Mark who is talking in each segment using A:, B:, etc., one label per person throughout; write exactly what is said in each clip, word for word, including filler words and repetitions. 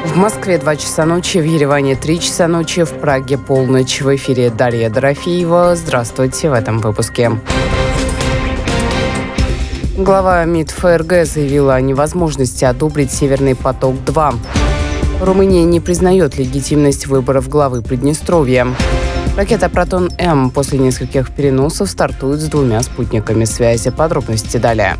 A: В Москве два часа ночи, в Ереване три часа ночи, в Праге полночь. В эфире Дарья Дорофеева. Здравствуйте в этом выпуске. Глава МИД ФРГ заявила о невозможности одобрить «Северный поток-два». Румыния не признает легитимность выборов главы Приднестровья. Ракета «Протон-М» после нескольких переносов стартует с двумя спутниками связи. Подробности далее.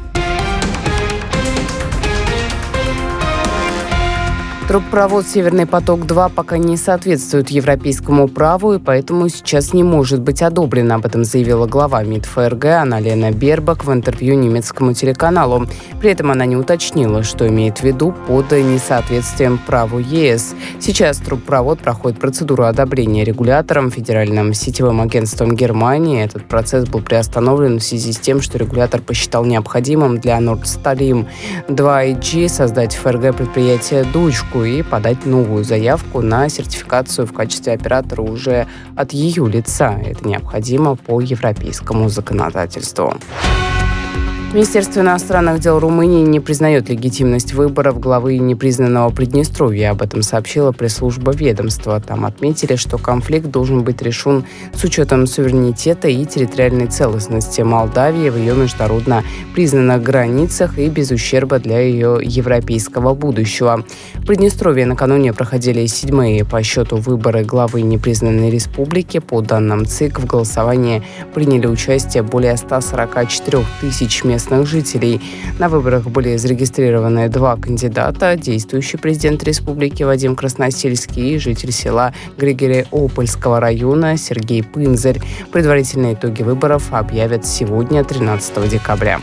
A: Трубопровод «Северный поток-два» пока не соответствует европейскому праву и поэтому сейчас не может быть одобрен. Об этом заявила глава МИД ФРГ Анна-Лена Бербак в интервью немецкому телеканалу. При этом она не уточнила, что имеет в виду под несоответствием праву ЕС. Сейчас трубопровод проходит процедуру одобрения регулятором, Федеральным сетевым агентством Германии. Этот процесс был приостановлен в связи с тем, что регулятор посчитал необходимым для Nord Stream два ай джи создать в ФРГ предприятие «Дочку» и подать новую заявку на сертификацию в качестве оператора уже от ее лица. Это необходимо по европейскому законодательству. Министерство иностранных дел Румынии не признает легитимность выборов главы непризнанного Приднестровья. Об этом сообщила пресс-служба ведомства. Там отметили, что конфликт должен быть решен с учетом суверенитета и территориальной целостности Молдавии в ее международно признанных границах и без ущерба для ее европейского будущего. В Приднестровье накануне проходили седьмые по счету выборы главы непризнанной республики. По данным ЦИК, в голосовании приняли участие более ста сорока четырёх тысяч местных жителей. На выборах были зарегистрированы два кандидата: действующий президент республики Вадим Красносельский и житель села Григориопольского района Сергей Пынзарь. Предварительные итоги выборов объявят сегодня, тринадцатого декабря.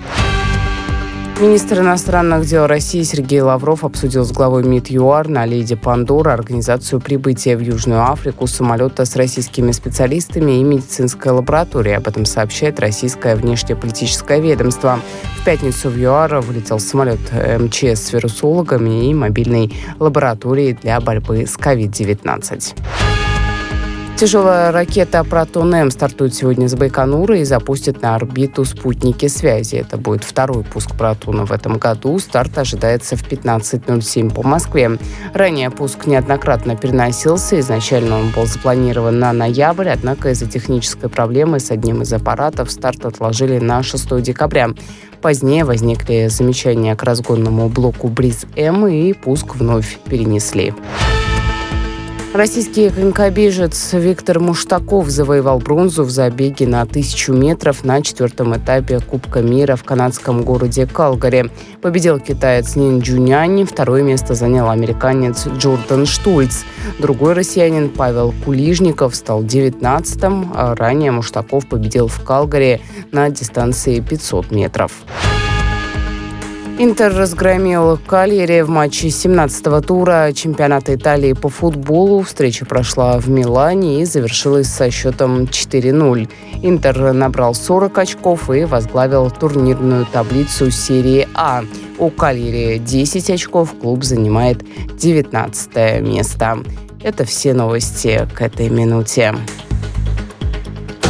A: Министр иностранных дел России Сергей Лавров обсудил с главой МИД ЮАР Налиди Пандор организацию прибытия в Южную Африку самолета с российскими специалистами и медицинской лабораторией. Об этом сообщает российское внешнеполитическое ведомство. В пятницу в ЮАР вылетел самолет МЧС с вирусологами и мобильной лабораторией для борьбы с ковид девятнадцать. Тяжелая ракета «Протон-М» стартует сегодня с Байконура и запустит на орбиту спутники связи. Это будет второй пуск «Протона» в этом году. Старт ожидается в пятнадцать ноль семь по Москве. Ранее пуск неоднократно переносился. Изначально он был запланирован на ноябрь, однако из-за технической проблемы с одним из аппаратов старт отложили на шестого декабря. Позднее возникли замечания к разгонному блоку «Бриз-М» и пуск вновь перенесли. Российский конькобежец Виктор Муштаков завоевал бронзу в забеге на тысячу метров на четвертом этапе Кубка мира в канадском городе Калгари. Победил китаец Нин Джунянь, второе место занял американец Джордан Штульц. Другой россиянин Павел Кулижников стал девятнадцатым, а ранее Муштаков победил в Калгари на дистанции пятьсот метров. Интер разгромил Кальяри в матче семнадцатого тура чемпионата Италии по футболу. Встреча прошла в Милане и завершилась со счетом четыре ноль. Интер набрал сорок очков и возглавил турнирную таблицу серии А. У Кальяри десять очков, клуб занимает девятнадцатое место. Это все новости к этой минуте.